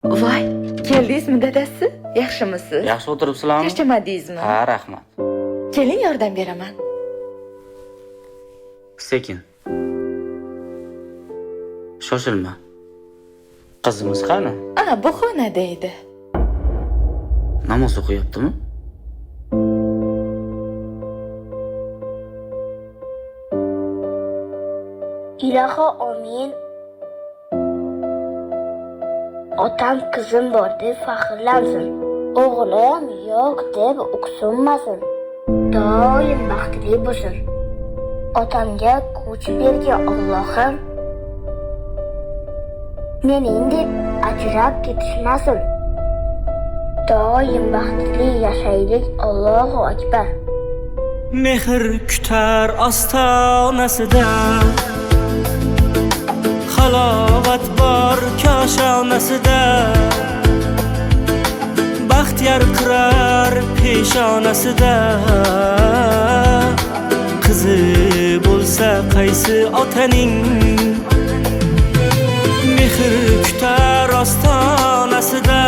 Voy, keldingizmi dadasi? Yaxshimisiz? Yaxshi o'tiribsizlarmi? Charchamadingizmi? Ha, rahmat. Keling, yordam beraman. Sekin. Shoshilma. Qizimiz qani? Bu xonada edi. Namoz o'qiyaptimi? Iloho amin. Otam qizim bor deb faxrlansin. O'g'lim yo'q deb o'ksinmasin. Doim baxtli bo'lsin. Otamga kuch bergan Allohim mening deb ajrab ketishmasin. Doim baxtli yashaylik. Allohu akbar. Mehr kutar ostonasida, halovat bor koshonasida, baxt yarqirar peshonasida. Qizi bo'lsa qaysi otaning, mehr kutar ostonasida,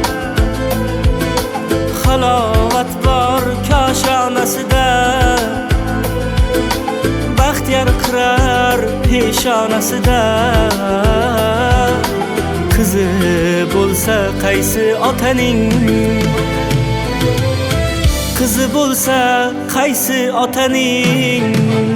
halovat bor koshonasida, baxt yarqirar peshonasida. Qizi bo'lsa qaysi otaning, qizi bo'lsa qaysi otaning.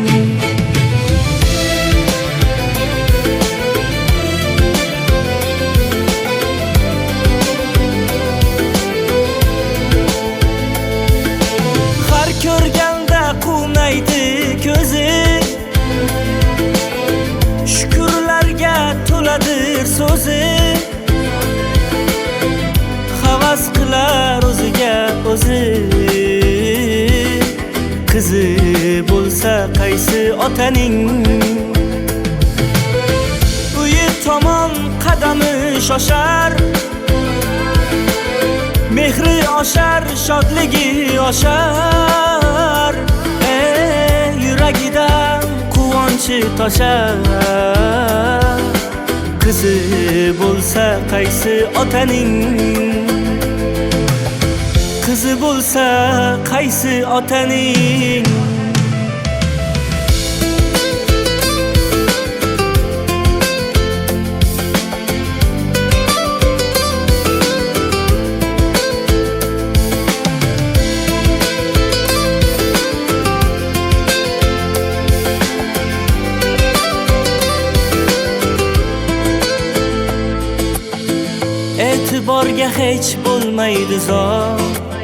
Har ko'rganda quvnaydi ko'zi, shukrlarga to'ladir so'zi. Havas qilar o'ziga o'zi, qizi bo'lsa qaysi otaning. Uyi tomon qadami shoshar, mehri oshar, shodligi oshar. Yuragidan quvonchi toshar. Qizi bo'lsa qaysi otaning, qizi bo'lsa qaysi otaning. E'tiborga hech bo'lmaydi zor,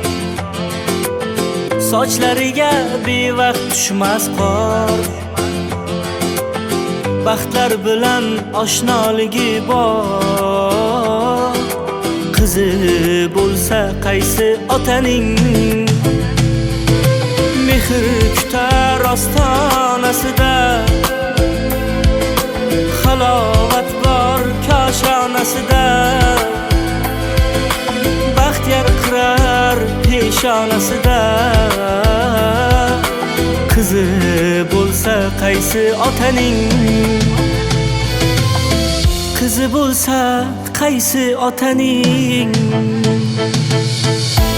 sochlariga bevaqt tushmas qor. Baxtlar bilan oshnoligi bor. Qizi bo'lsa qaysi otaning, mehr kutar ostonasida, halovat bor koshonasida, baxt yarqirar peshonasida. Qizi bo'lsa qaysi otaning, qizi bo'lsa qaysi otaning.